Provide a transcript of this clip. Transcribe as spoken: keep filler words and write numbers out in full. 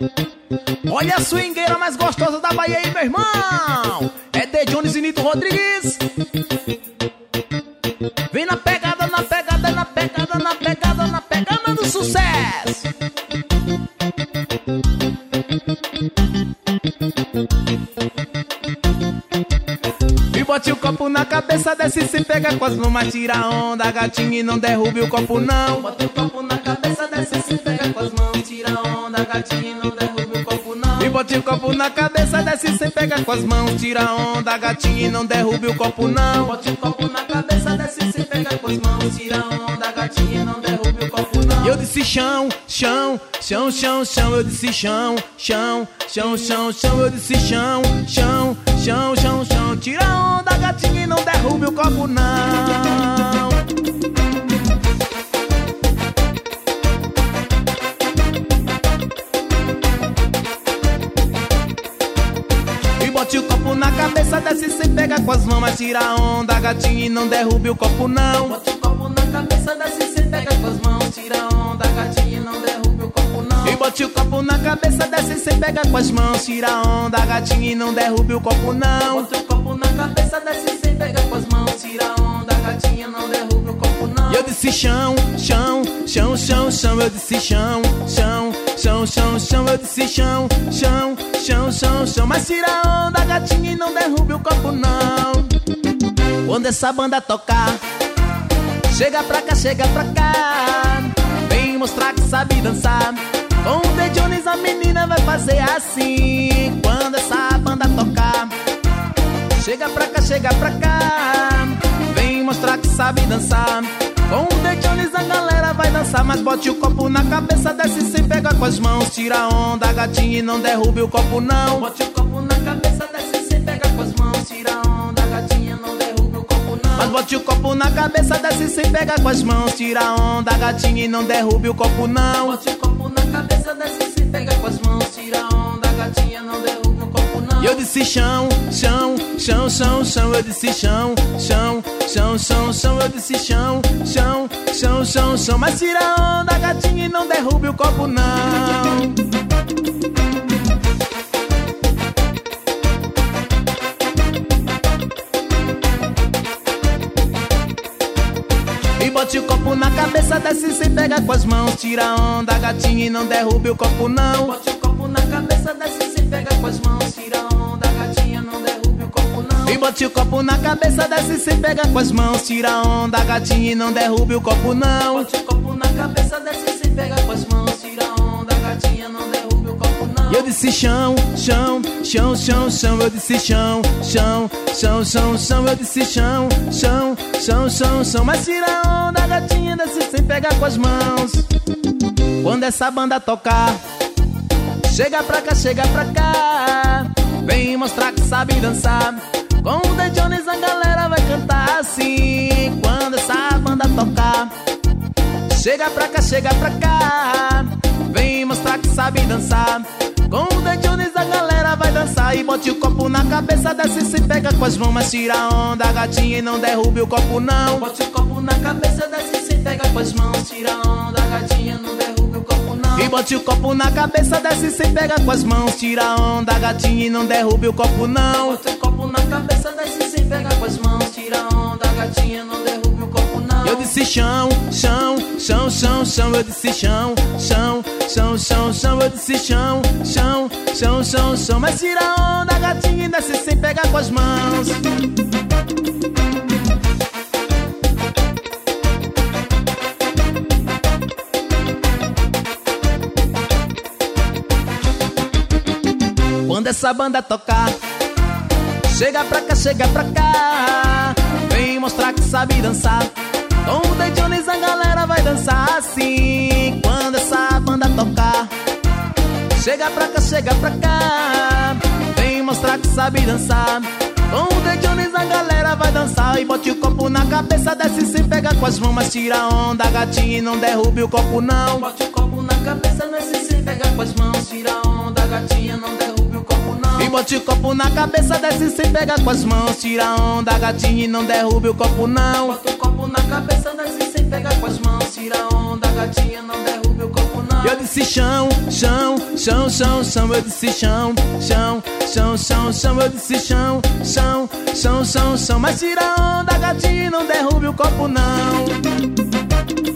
Olha a swingueira mais gostosa da Bahia aí, meu irmão. É de Jones e Nito Rodrigues. Vem na pegada, na pegada, na pegada, na pegada, na pegada do sucesso. E bote o copo na cabeça, desce e se pega com as mãos, mas tira a onda, gatinho, e não derrube o copo não. Bote o copo na cabeça, desce e se pega com as mãos, tira a onda, gatinho, e não derrube o copo não. E bote o copo na cabeça, desce e se pega com as mãos, tira a onda, gatinho, e não derrube o copo não. Bote o copo na cabeça, desce e se pega com as mãos, tira a onda, gatinho, e não derrube o copo não. E eu disse chão, chão, chão, chão, chão, eu disse chão, chão, chão, chão, chão, eu disse chão, chão, chão, chão, chão, tira a onda, gatinho, e não derrube o copo não. E bote o copo na cabeça, desce e se pega com as mãos, mas tira a onda, gatinho, e não derrube o copo não. Bote o copo na cabeça, desce e se pega com as mãos, tira a onda, gatinho, e não derrube o copo não. E bote o copo na cabeça, desce e se pega com as mãos, tira a onda, gatinho, e não derrube o copo não. Bote o copo na cabeça, desce e se pega com as mãos, tira a onda, gatinho, não derrube o copo não. E eu disse chão, chão, chão, chão, chão, eu disse chão, chão, chão, chão, chão, eu disse chão, chão, chão, chão, chão, mas tira a onda, gatinho, e não derrube o copo não. Quando essa banda tocar, chega pra cá, chega pra cá, vem mostrar que sabe dançar. Com o The Jones a menina vai fazer assim. Quando essa banda tocar, chega pra cá, chega pra cá, vem mostrar que sabe dançar. Com o The Jones a galera vai dançar, mas bote o copo na cabeça, desce e se pega com as mãos, tira a onda, gatinho, e não derrube o copo não. Bote o copo na cabeça, desce e se pega com as mãos, tira a onda, gatinho, não derrube o copo não. Mas bote o copo na cabeça, desce e se pega com as mãos, tira a onda, gatinho, e não derrube o copo não. Bote o copo na cabeça, desce e se pega com as mãos, tira a onda, gatinho, não derrube o copo não. E eu disse chão, chão, chão, chão, chão, eu disse chão, chão, chão, chão, chão, eu disse chão, chão, chão, chão, chão, mas tira a onda, gatinho, e não derrube o copo não. Bote o copo na cabeça, desce e se pega com as mãos, tira a onda, gatinho, e não derrube o copo não. Bote o copo na cabeça, desce e se pega com as mãos, tira a onda, gatinho, não derrube o copo não. E bote o copo na cabeça, desce e se pega com as mãos, tira a onda, gatinho, e não derrube o copo não. Bote o copo na cabeça, desce e se pega com as mãos, tira a onda, gatinho, não derrube o copo não. E eu disse chão, chão, chão, chão, chão, eu disse chão, chão, chão, chão, chão, eu disse chão, chão, chão, chão, chão, mas tira a onda, gatinho, desce sem pegar com as mãos. Quando essa banda tocar, chega pra cá, chega pra cá, vem mostrar que sabe dançar. Com o The Jones a galera vai cantar assim. Quando essa banda tocar, chega pra cá, chega pra cá, vem mostrar que sabe dançar. Com o The Jones a galera vai dançar. E bote o copo na cabeça, desce e se pega com as mãos, mas tira a onda, gatinho, e não derrube o copo não. Bote o copo na cabeça, desce e se pega com as mãos, tira a onda, gatinho, não derrube o copo não. E bote o copo na cabeça, desce e se pega com as mãos, tira a onda, gatinho, e não derrube o copo não. Bote o copo na cabeça, desce e se pega com as mãos, tira a onda, gatinho, não derrube o copo não. Eu disse chão, chão, chão, chão, chão, eu disse chão, chão, chão, chão, chão, eu disse chão, chão, chão, chão, chão, mas tira a onda, gatinho, e desce sem pegar com as mãos. Quando essa banda tocar, chega pra cá, chega pra cá, vem mostrar que sabe dançar. Com o The Jones a galera vai dançar assim. Quando essa banda tocar, chega pra cá, chega pra cá, vem mostrar que sabe dançar. Com o The Jones a galera vai dançar. E bote o copo na cabeça, desce e se pega com as mãos, mas tira a onda, gatinho, e não derrube o copo não. Bote o copo na cabeça, desce e se pega com as mãos, tira a onda, gatinho, não derrube o copo não. E bote o copo na cabeça, desce e se pega com as mãos, tira a onda, gatinho, e não derrube o copo não. Bota o copo na cabeça, desce e se pega com as mãos, tira a onda, gatinho, não derrube o copo não. Eu disse chão, chão, chão, chão, chão. Eu disse chão, chão, chão, chão, chão. Eu disse chão, chão, chão, chão, chão. Mas tira onda, gatinho, não derrube o copo não.